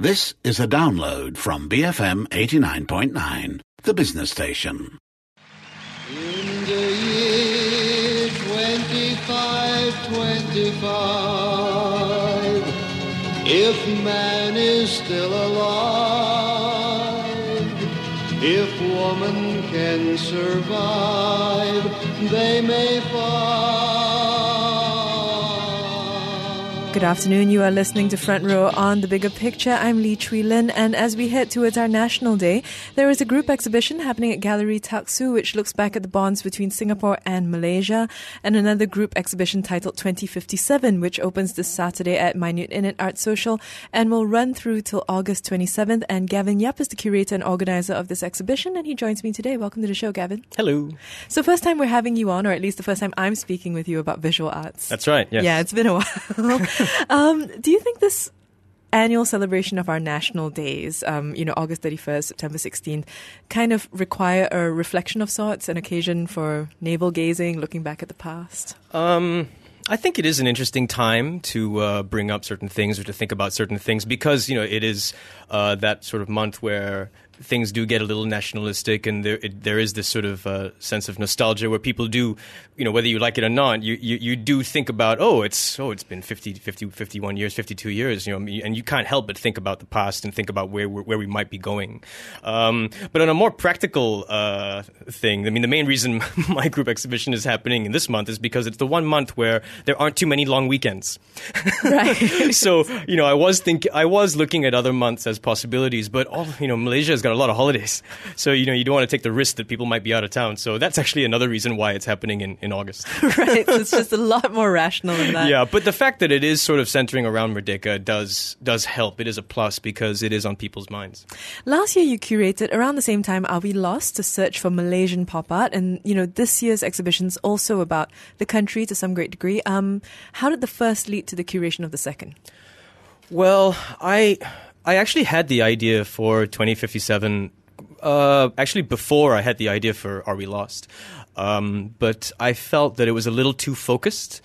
This is a download from BFM 89.9, the business station. In the year 2525, if man is still alive, if woman can survive, they may find. Good afternoon. You are listening to Front Row on The Bigger Picture. I'm Lee Chui Lin, and as we head towards our National Day, there is a group exhibition happening at Gallery Taksu which looks back at the bonds between Singapore and Malaysia, and another group exhibition titled 2057 which opens this Saturday at Minute Inn at Art Social and will run through till August 27th. And Gavin Yap is the curator and organizer of this exhibition, and he joins me today. Welcome to the show, Gavin. Hello. So first time we're having you on, or at least the first time I'm speaking with you about visual arts. That's right, yes. Yeah, it's been a while. Do you think this annual celebration of our national days, August 31st, September 16th, kind of require a reflection of sorts, an occasion for navel gazing, looking back at the past? I think it is an interesting time to bring up certain things or to think about certain things because, it is that sort of month where things do get a little nationalistic, and there is this sort of sense of nostalgia where people do, whether you like it or not, you do think about, it's been 51 years, 52 years, and you can't help but think about the past and think about where we might be going. But on a more practical thing, the main reason my group exhibition is happening in this month is because it's the one month where there aren't too many long weekends. Right. So, I was looking at other months as possibilities, but Malaysia has got a lot of holidays. So, you don't want to take the risk that people might be out of town. So that's actually another reason why it's happening in August. Right. So it's just a lot more rational than that. Yeah, but the fact that it is sort of centering around Merdeka does help. It is a plus because it is on people's minds. Last year you curated, around the same time, Are We Lost? To search for Malaysian pop art. And, this year's exhibition is also about the country to some great degree. How did the first lead to the curation of the second? Well, I actually had the idea for 2057, actually before I had the idea for Are We Lost? But I felt that it was a little too focused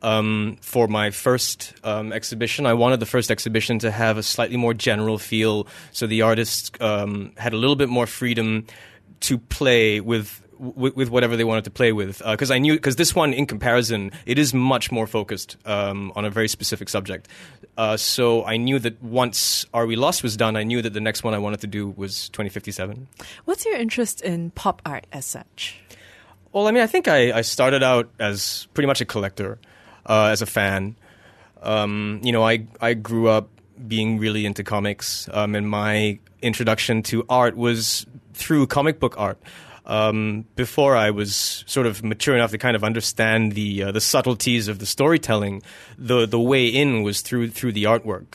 for my first exhibition. I wanted the first exhibition to have a slightly more general feel, so the artists had a little bit more freedom to play with whatever they wanted to play with, because this one, in comparison, it is much more focused on a very specific subject. So I knew that once Are We Lost was done, I knew that the next one I wanted to do was 2057. What's your interest in pop art as such? Well, I think I started out as pretty much a collector, as a fan. I grew up being really into comics, and my introduction to art was through comic book art. Before I was sort of mature enough to kind of understand the subtleties of the storytelling, the way in was through the artwork,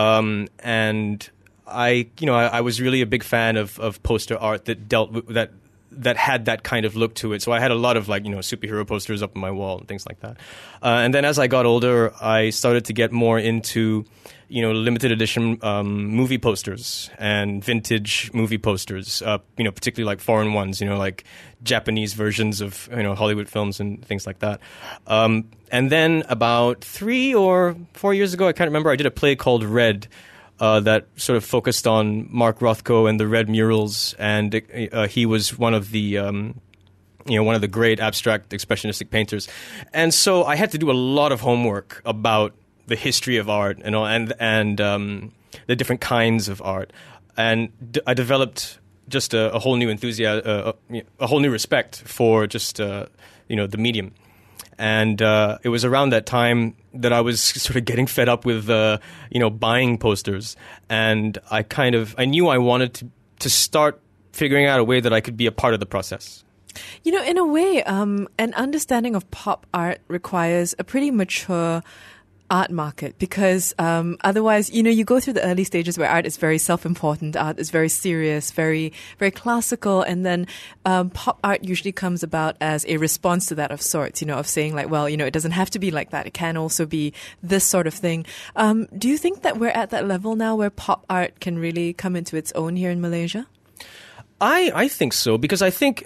and I was really a big fan of poster art that dealt with that had that kind of look to it. So I had a lot of superhero posters up on my wall and things like that. And then as I got older, I started to get more into limited edition movie posters and vintage movie posters, particularly like foreign ones, like Japanese versions of, Hollywood films and things like that. And then about 3 or 4 years ago, I can't remember, I did a play called Red that sort of focused on Mark Rothko and the Red murals. And he was one of the one of the great abstract expressionistic painters. And so I had to do a lot of homework about the history of art and the different kinds of art, and I developed just a whole new enthusiasm, a whole new respect for just the medium, and it was around that time that I was sort of getting fed up with buying posters, and I knew I wanted to start figuring out a way that I could be a part of the process. In a way, an understanding of pop art requires a pretty mature art market, because otherwise, you go through the early stages where art is very self-important, art is very serious, very, very classical, and then pop art usually comes about as a response to that of sorts, of saying like, well, it doesn't have to be like that. It can also be this sort of thing. Do you think that we're at that level now where pop art can really come into its own here in Malaysia? I think so, because I think,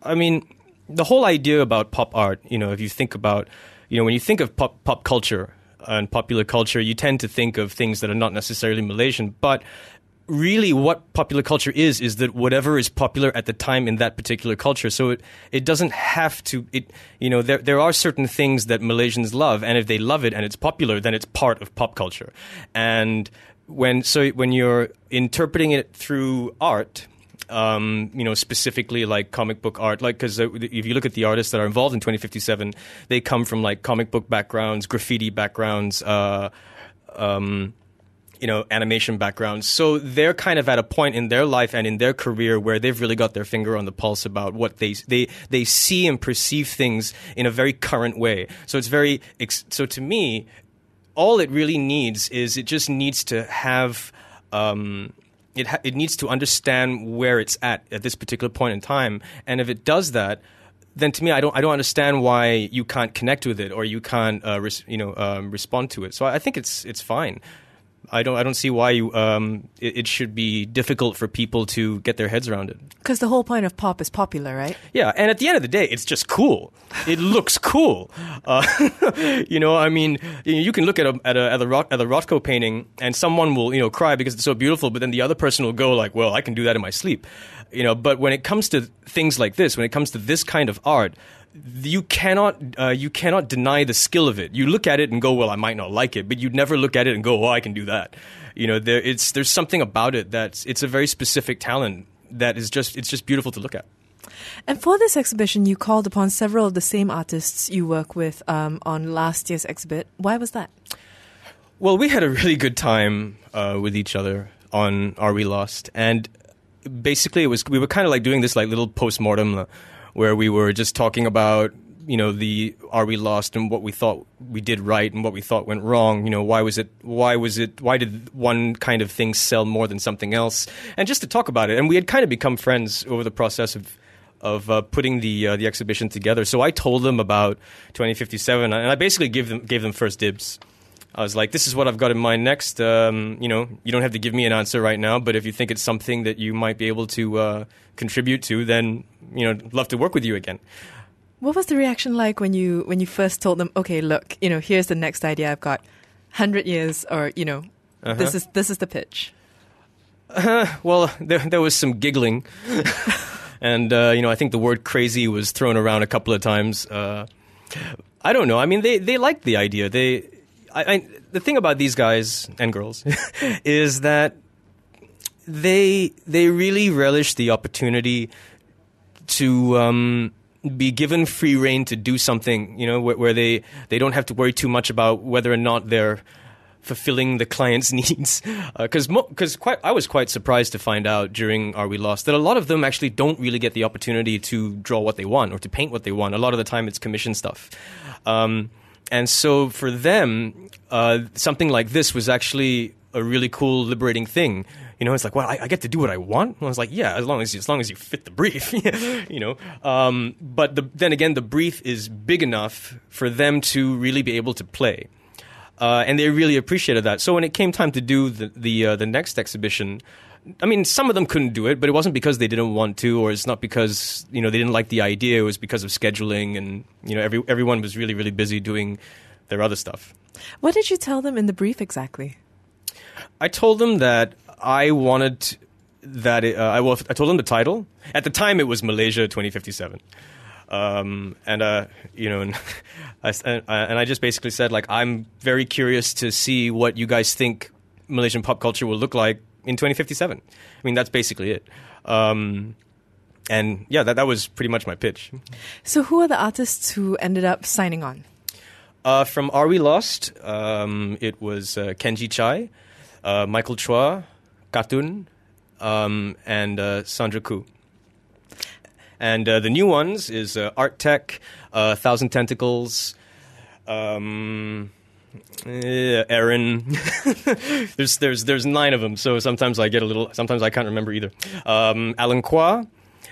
the whole idea about pop art, if you think about, when you think of pop culture, and popular culture, you tend to think of things that are not necessarily Malaysian, but really what popular culture is that whatever is popular at the time in that particular culture. So it doesn't have to, there are certain things that Malaysians love, and if they love it and it's popular, then it's part of pop culture. And when you're interpreting it through art, specifically like comic book art, like, because if you look at the artists that are involved in 2057, they come from like comic book backgrounds, graffiti backgrounds, animation backgrounds. So they're kind of at a point in their life and in their career where they've really got their finger on the pulse about what they see and perceive things in a very current way. So it's so to me, all it really needs is it just needs to have, it needs to understand where it's at this particular point in time. And if it does that, then to me, I don't understand why you can't connect with it or you can't, respond to it. So I think it's fine. I don't see why it should be difficult for people to get their heads around it. Because the whole point of pop is popular, right? Yeah, and at the end of the day, it's just cool. It looks cool. You can look at a Rothko painting, and someone will cry because it's so beautiful, but then the other person will go like, "Well, I can do that in my sleep." But when it comes to things like this, when it comes to this kind of art, you cannot deny the skill of it. You look at it and go, well, I might not like it, but you'd never look at it and go, oh, I can do that. There's something about it it's a very specific talent that it's just beautiful to look at. And for this exhibition, you called upon several of the same artists you work with on last year's exhibit. Why was that? Well, we had a really good time with each other on Are We Lost? And basically we were kind of like doing this like little postmortem where we were just talking about, the Are We Lost and what we thought we did right and what we thought went wrong. Why did one kind of thing sell more than something else? And just to talk about it. And we had kind of become friends over the process of putting the exhibition together. So I told them about 2057, and I basically gave them first dibs. I was like, this is what I've got in mind next. You don't have to give me an answer right now, but if you think it's something that you might be able to contribute to, then, love to work with you again. What was the reaction like when you first told them, okay, look, here's the next idea I've got, 100 years, or, this is the pitch? Well, there was some giggling. And, I think the word crazy was thrown around a couple of times. I don't know. I mean, they liked the idea. The thing about these guys and girls is that they really relish the opportunity to be given free rein to do something, where they don't have to worry too much about whether or not they're fulfilling the client's needs. Because I was quite surprised to find out during Are We Lost that a lot of them actually don't really get the opportunity to draw what they want or to paint what they want. A lot of the time it's commission stuff. And so for them, something like this was actually a really cool, liberating thing. It's like, well, I get to do what I want. And I was like, yeah, as long as you fit the brief, But then again, the brief is big enough for them to really be able to play, and they really appreciated that. So when it came time to do the next exhibition, I mean, some of them couldn't do it, but it wasn't because they didn't want to, or it's not because they didn't like the idea. It was because of scheduling, and everyone was really, really busy doing their other stuff. What did you tell them in the brief exactly? I told them that I wanted that. I told them the title. At the time, it was Malaysia 2057, and I just basically said, like, I'm very curious to see what you guys think Malaysian pop culture will look like in 2057. I mean, that's basically it. And yeah, that was pretty much my pitch. So who are the artists who ended up signing on? From Are We Lost, it was Kenji Chai, Michael Chua, Katun, and Sandra Koo. And the new ones is Art Tech, Thousand Tentacles, Aaron. there's 9 of them, so sometimes I get sometimes I can't remember either. Alan Kwa,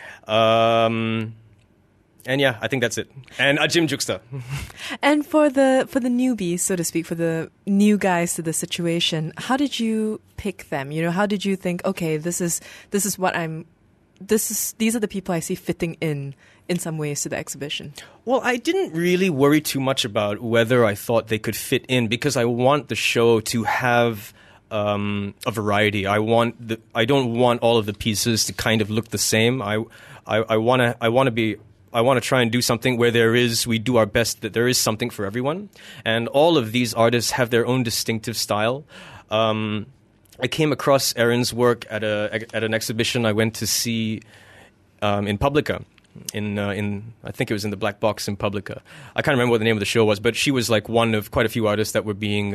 and yeah, I think that's it. And Jim Juxta. And for the newbies, so to speak, for the new guys to the situation, how did you pick them? How did you think, okay, this is what I'm these are the people I see fitting in some ways to the exhibition? Well, I didn't really worry too much about whether I thought they could fit in, because I want the show to have a variety. I don't want all of the pieces to kind of look the same. I want to try and do something where we do our best that there is something for everyone. And all of these artists have their own distinctive style. I came across Erin's work at an exhibition I went to see in Publica. I think it was in the Black Box in Publica. I can't remember what the name of the show was, but she was like one of quite a few artists that were being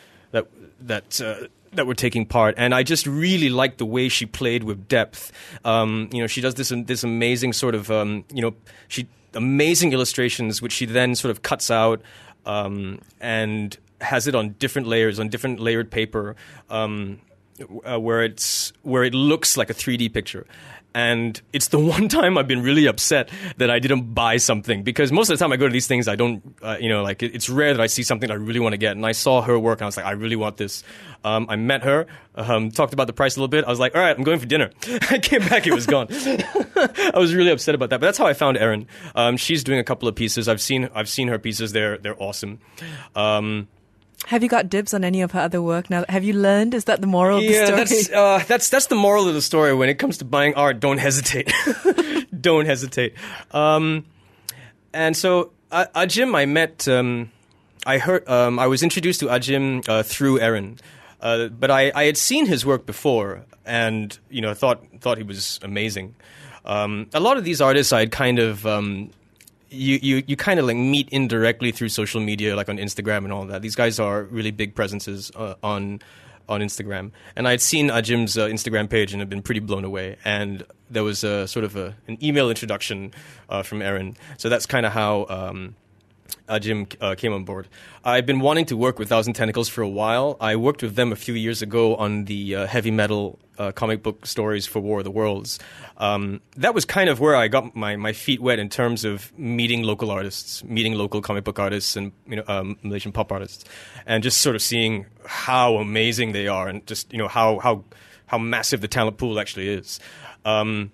that were taking part, and I just really liked the way she played with depth. She does this amazing sort of amazing illustrations, which she then sort of cuts out and has it on different layers, on different layered paper, where it looks like a 3D picture. And it's the one time I've been really upset that I didn't buy something, because most of the time I go to these things, I don't, it's rare that I see something I really want to get. And I saw her work and I was like, I really want this. I met her, talked about the price a little bit. I was like, all right, I'm going for dinner. I came back, it was gone. I was really upset about that. But that's how I found Erin. She's doing a couple of pieces. I've seen her pieces. They're awesome. Have you got dibs on any of her other work now? Have you learned? Is that the moral of the story? That's the moral of the story. When it comes to buying art, don't hesitate. Don't hesitate. And so Ajim, I met. I was introduced to Ajim through Erin, but I had seen his work before, and thought he was amazing. A lot of these artists I had kind of. You kind of like meet indirectly through social media, like on Instagram and all that. These guys are really big presences on Instagram. And I had seen Ajim's Instagram page and had been pretty blown away. And there was a sort of an email introduction from Erin. So that's kind of how Ajim came on board. I've been wanting to work with Thousand Tentacles for a while. I worked with them a few years ago on the heavy metal comic book stories for War of the Worlds. That was kind of where I got my feet wet in terms of meeting local artists, meeting local comic book artists and Malaysian pop artists, and just sort of seeing how amazing they are, and just how massive the talent pool actually is. Alan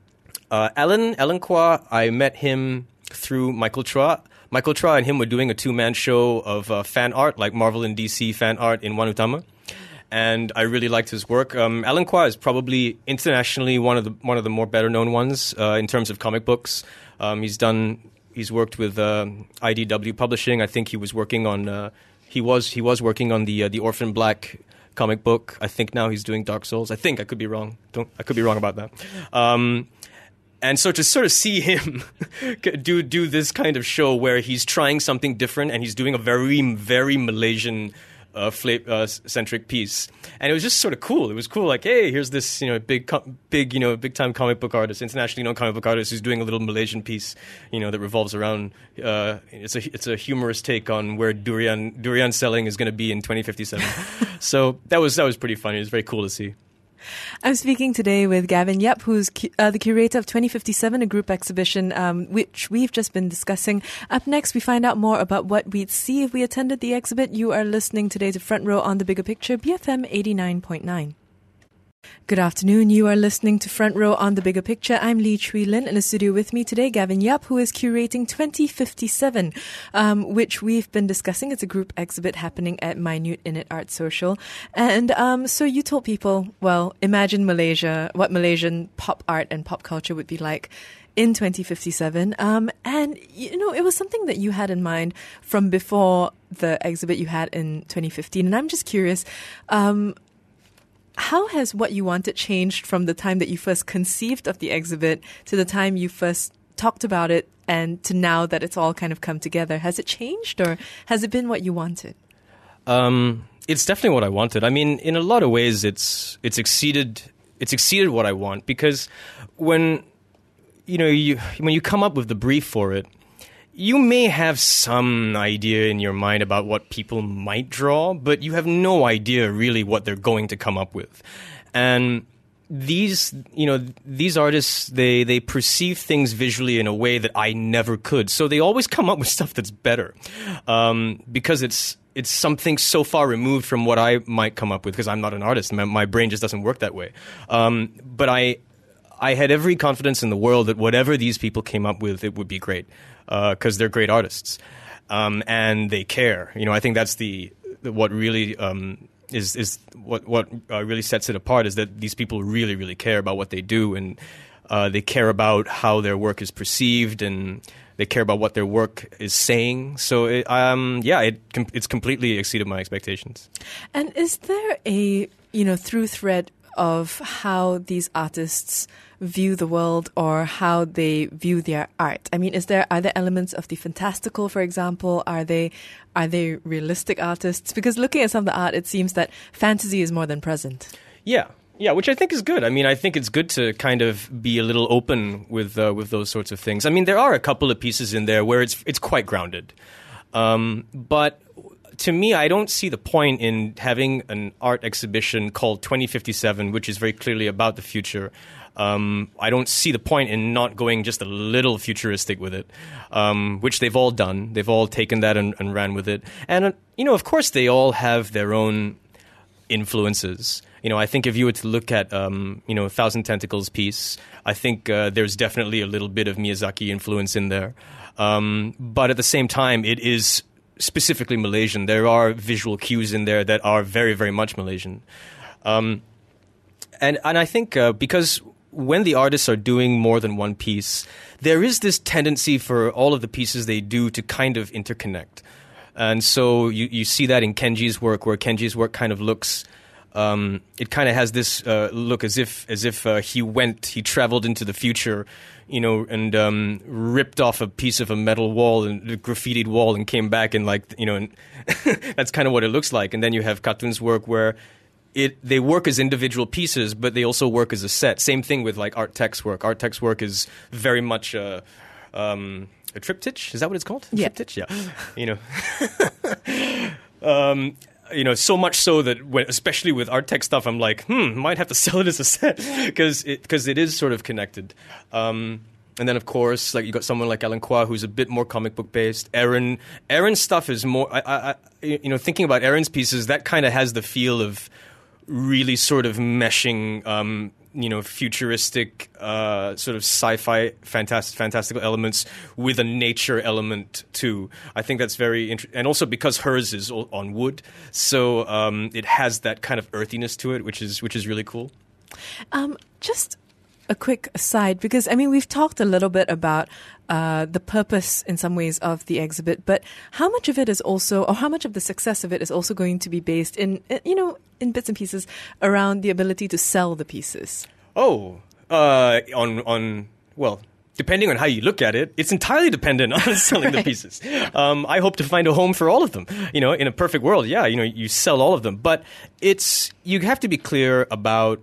Kwa, I met him through Michael Chua. Michael Chua and him were doing a two-man show of fan art, like Marvel and DC fan art in Wan Utama. And I really liked his work. Alan Kwa is probably internationally one of the more better-known ones in terms of comic books. He's worked with IDW Publishing. I think he was working on he was working on the Orphan Black comic book. I think now he's doing Dark Souls. I think I could be wrong. I could be wrong about that. And so to sort of see him do this kind of show where he's trying something different and he's doing a very, very Malaysian centric piece, and it was just sort of cool. It was cool, like, hey, here's this big time comic book artist, internationally known comic book artist, who's doing a little Malaysian piece, that revolves around. It's a humorous take on where durian selling is going to be in 2057. So that was pretty funny. It was very cool to see. I'm speaking today with Gavin Yap, who's the curator of 2057, a group exhibition which we've just been discussing. Up next, we find out more about what we'd see if we attended the exhibit. You are listening today to Front Row on The Bigger Picture, BFM 89.9. Good afternoon. You are listening to Front Row on The Bigger Picture. I'm Lee Chui Lin. In the studio with me today, Gavin Yap, who is curating 2057, which we've been discussing. It's a group exhibit happening at Minute Init Art Social. And so you told people, well, imagine Malaysia, what Malaysian pop art and pop culture would be like in 2057. And, it was something that you had in mind from before the exhibit you had in 2015. And I'm just curious, how has what you wanted changed from the time that you first conceived of the exhibit to the time you first talked about it and to now that it's all kind of come together? Has it changed, or has it been what you wanted? It's definitely what I wanted. I mean, in a lot of ways, it's exceeded what I want, because when you come up with the brief for it, you may have some idea in your mind about what people might draw, but you have no idea really what they're going to come up with. And these artists, they perceive things visually in a way that I never could. So they always come up with stuff that's better, because it's something so far removed from what I might come up with, because I'm not an artist. My brain just doesn't work that way. But I had every confidence in the world that whatever these people came up with, it would be great, because they're great artists, and they care. I think that's what really is what really sets it apart, is that these people really, really care about what they do, and they care about how their work is perceived, and they care about what their work is saying. So, it's completely exceeded my expectations. And is there a through thread of how these artists view the world or how they view their art? I mean, are there elements of the fantastical, for example? Are they realistic artists? Because looking at some of the art, it seems that fantasy is more than present. Yeah, which I think is good. I mean, I think it's good to kind of be a little open with those sorts of things. I mean, there are a couple of pieces in there where it's quite grounded, but to me, I don't see the point in having an art exhibition called 2057, which is very clearly about the future. I don't see the point in not going just a little futuristic with it, which they've all done. They've all taken that and ran with it. And, of course, they all have their own influences. I think if you were to look at, Thousand Tentacles piece, I think there's definitely a little bit of Miyazaki influence in there. But at the same time, it is specifically Malaysian. There are visual cues in there that are very, very much Malaysian. And I think because when the artists are doing more than one piece, there is this tendency for all of the pieces they do to kind of interconnect. And so you see that in Kenji's work, where Kenji's work kind of looks... it kind of has this look as if he traveled into the future, and ripped off a piece of a metal wall and a graffitied wall and came back and and that's kind of what it looks like. And then you have Katun's work where they work as individual pieces, but they also work as a set. Same thing with Art Tech's work. Art Tech's work is very much a triptych. Is that what it's called? Yeah. Triptych? Yeah. So much so that especially with Art Tech stuff, I'm like, might have to sell it as a set because it is sort of connected. And then, of course, you got someone like Alan Kwa, who's a bit more comic book based. Aaron's stuff is more, thinking about Aaron's pieces, that kind of has the feel of really sort of meshing, futuristic, sort of sci-fi, fantastical elements with a nature element too. I think that's very interesting, and also because hers is on wood, so it has that kind of earthiness to it, which is really cool. Just a quick aside, because we've talked a little bit about the purpose in some ways of the exhibit, but how much of it is also, or how much of the success of it is also going to be based in bits and pieces around the ability to sell the pieces? Well, depending on how you look at it, it's entirely dependent on selling the pieces. I hope to find a home for all of them. In a perfect world, you sell all of them, but you have to be clear about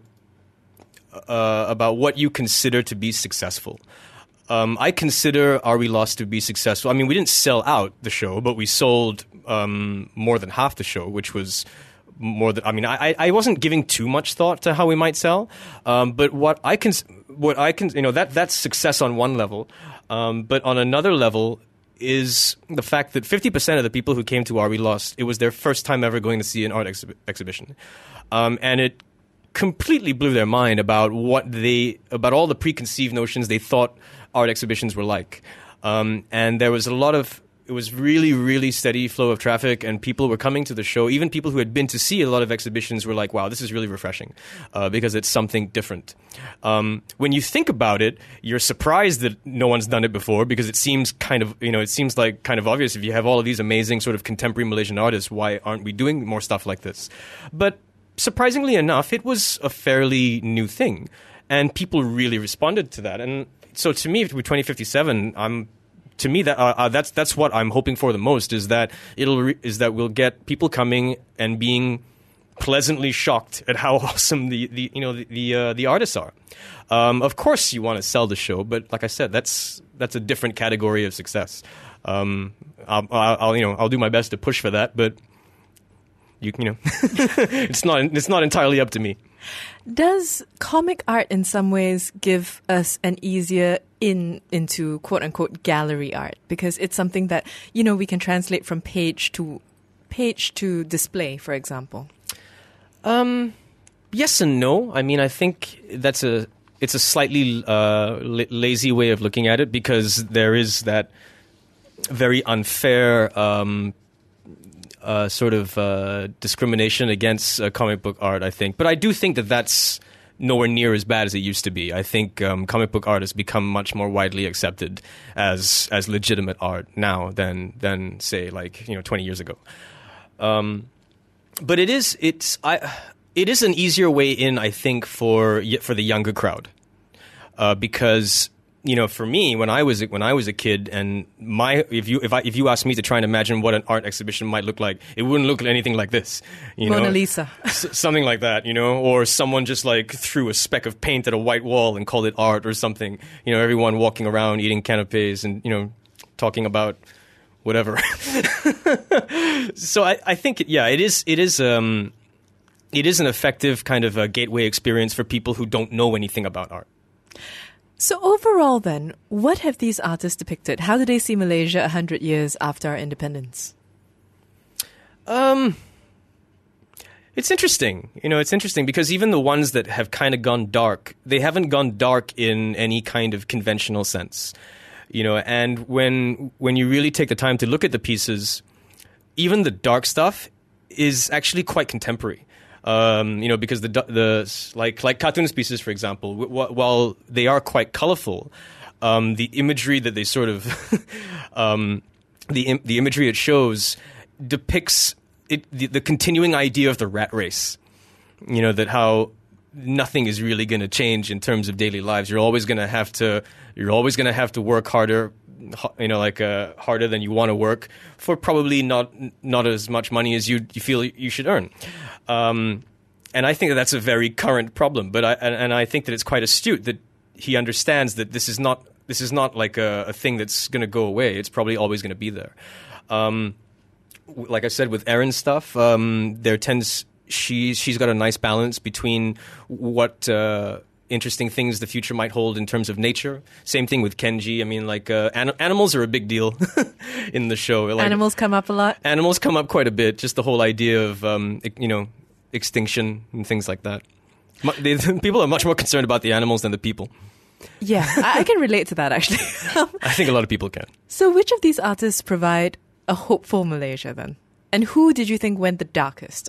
what you consider to be successful. I consider Are We Lost to be successful. We didn't sell out the show, but we sold more than half the show, which was more than. I wasn't giving too much thought to how we might sell, but that's success on one level, but on another level is the fact that 50% of the people who came to Are We Lost, it was their first time ever going to see an art exhibition, and it completely blew their mind about about all the preconceived notions they thought art exhibitions were like. And there was it was really, really steady flow of traffic, and people were coming to the show. Even people who had been to see a lot of exhibitions were like, wow, this is really refreshing, because it's something different. When you think about it, you're surprised that no one's done it before, because it seems kind of obvious. If you have all of these amazing sort of contemporary Malaysian artists, why aren't we doing more stuff like this? But surprisingly enough, it was a fairly new thing, and people really responded to that. And so to me, with 2057, that's what I'm hoping for the most, is that we'll get people coming and being pleasantly shocked at how awesome the artists are. Of course, you want to sell the show, but like I said, that's a different category of success. I'll do my best to push for that, but it's not entirely up to me. Does comic art in some ways give us an easier into quote unquote gallery art, because it's something that we can translate from page to display, for example? Yes and no. I think it's a slightly lazy way of looking at it, because there is that very unfair sort of discrimination against comic book art, I think. But I do think that that's nowhere near as bad as it used to be. I think comic book art has become much more widely accepted as legitimate art now than say, like, 20 years ago. But it is an easier way in, I think, for the younger crowd, because for me, when I was a kid, and if you asked me to try and imagine what an art exhibition might look like, it wouldn't look anything like this. Mona Lisa, something like that, or someone just like threw a speck of paint at a white wall and called it art or something. Everyone walking around eating canapes and talking about whatever. So I think it is an effective kind of a gateway experience for people who don't know anything about art. So overall then, what have these artists depicted? How do they see Malaysia 100 years after our independence? It's interesting. It's interesting because even the ones that have kind of gone dark, they haven't gone dark in any kind of conventional sense. And when you really take the time to look at the pieces, even the dark stuff is actually quite contemporary. Because the like cartoons pieces, for example, while they are quite colorful, the imagery that they sort of the imagery it shows depicts the continuing idea of the rat race. That how nothing is really going to change in terms of daily lives. You're always going to have to work harder. Harder than you want to work for probably not as much money as you feel you should earn. And I think that's a very current problem. But I think that it's quite astute that he understands that this is not like a thing that's going to go away. It's probably always going to be there. Like I said, with Erin's stuff, she's got a nice balance between what interesting things the future might hold in terms of nature. Same thing with Kenji. I mean, like animals are a big deal in the show. Like, animals come up a lot. Animals come up quite a bit. Just the whole idea of extinction and things like that. People are much more concerned about the animals than the people. Yeah, I can relate to that actually. I think a lot of people can. So, which of these artists provide a hopeful Malaysia then? And who did you think went the darkest?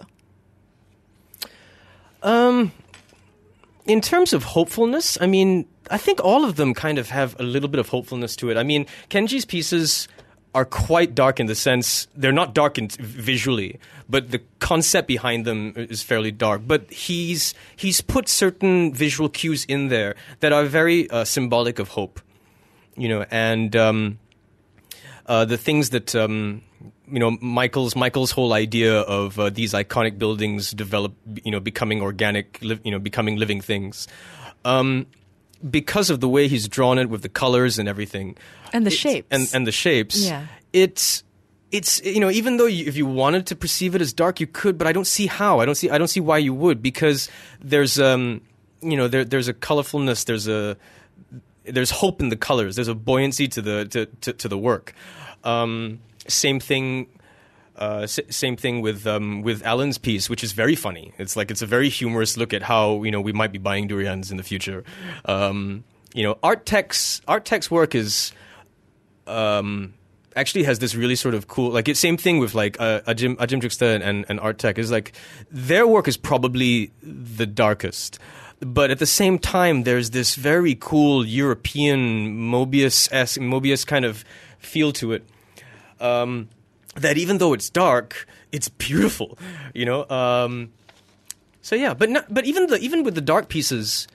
In terms of hopefulness, I mean, I think all of them kind of have a little bit of hopefulness to it. I mean, Kenji's pieces are quite dark in the sense they're not dark visually, but the concept behind them is fairly dark. But he's put certain visual cues in there that are very symbolic of hope, and the things that Michael's whole idea of these iconic buildings becoming organic, becoming living things, because of the way he's drawn it with the colors and everything, and the shapes, and the shapes. Yeah, it's even though if you wanted to perceive it as dark, you could, but I don't see how. I don't see why you would, because there's there's a colorfulness, there's hope in the colors, there's a buoyancy to the work. Same thing with Alan's piece, which is very funny. It's a very humorous look at how we might be buying durians in the future. Art Tech's work is actually has this really sort of cool, same thing with Ajim Juksta and Art Tech is their work is probably the darkest. But at the same time, there's this very cool European Mobius kind of feel to it. That even though it's dark, it's beautiful, So yeah, but even with the dark pieces,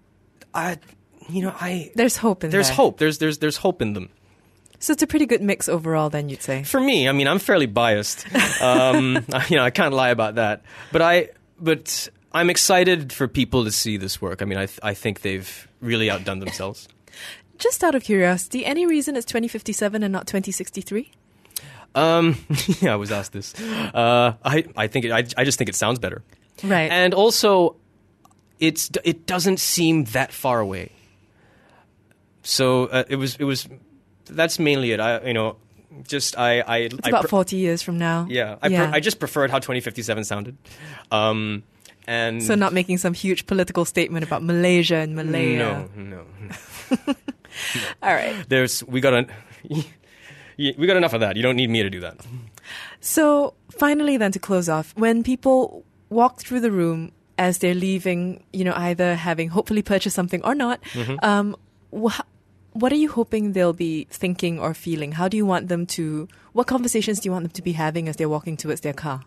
there's hope in there's there. Hope. There's hope in them. So it's a pretty good mix overall, then you'd say. For me, I mean, I'm fairly biased. I can't lie about that. But I'm excited for people to see this work. I mean, I think they've really outdone themselves. Just out of curiosity, any reason it's 2057 and not 2063? Yeah, I was asked this. I just think it sounds better. Right. And also, it doesn't seem that far away. So it was. That's mainly it. It's about 40 years from now. Yeah, I just preferred how 2057 sounded. And So not making some huge political statement about Malaysia and Malaya. No. All right. We got enough of that. You don't need me to do that. So finally then, to close off, when people walk through the room as they're leaving, either having hopefully purchased something or not, what are you hoping they'll be thinking or feeling? How do you want them to, what conversations do you want them to be having as they're walking towards their car?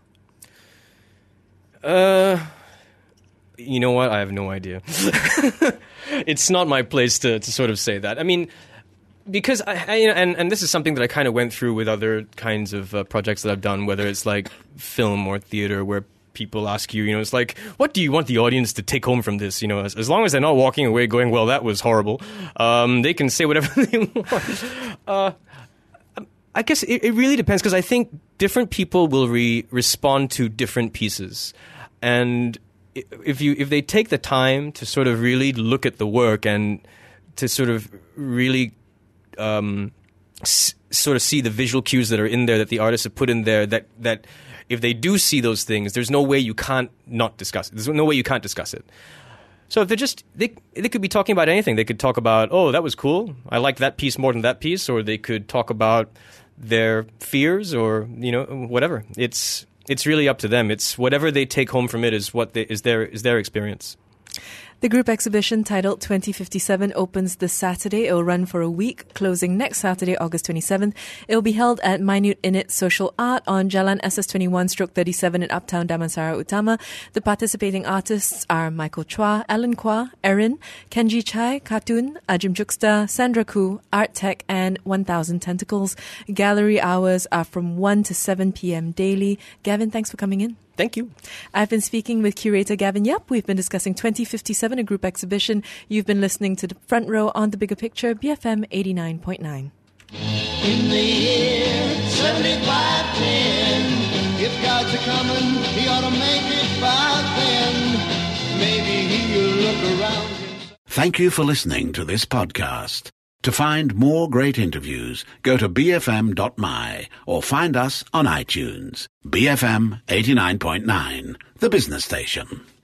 You know what? I have no idea. It's not my place to sort of say that. I mean, because and this is something that I kind of went through with other kinds of projects that I've done, whether it's like film or theater, where people ask you, it's like, what do you want the audience to take home from this? As long as they're not walking away going, well, that was horrible. They can say whatever they want. I guess it really depends, because I think different people will respond to different pieces. And if they take the time to sort of really look at the work and to sort of really sort of see the visual cues that are in there, that the artists have put in there, that if they do see those things, there's no way you can't not discuss it. There's no way you can't discuss it. So if they could be talking about anything. They could talk about, oh, that was cool, I liked that piece more than that piece, or they could talk about their fears, or whatever. It's really up to them. It's whatever they take home from it is their experience. The group exhibition, titled 2057, opens this Saturday. It will run for a week, closing next Saturday, August 27th. It will be held at Minute Init Social Art on Jalan SS21/37 in Uptown Damansara Utama. The participating artists are Michael Chua, Alan Kwa, Erin, Kenji Chai, Cartoon, Ajim Juxta, Sandra Koo, Art Tech, and 1000 Tentacles. Gallery hours are from 1 to 7 p.m. daily. Gavin, thanks for coming in. Thank you. I've been speaking with curator Gavin Yap. We've been discussing 2057, a group exhibition. You've been listening to The Front Row on The Bigger Picture, BFM 89.9. In the year 7510, if God's a-coming, he ought to make it by then. Maybe he'll look around himself. Thank you for listening to this podcast. To find more great interviews, go to bfm.my or find us on iTunes. BFM 89.9, the business station.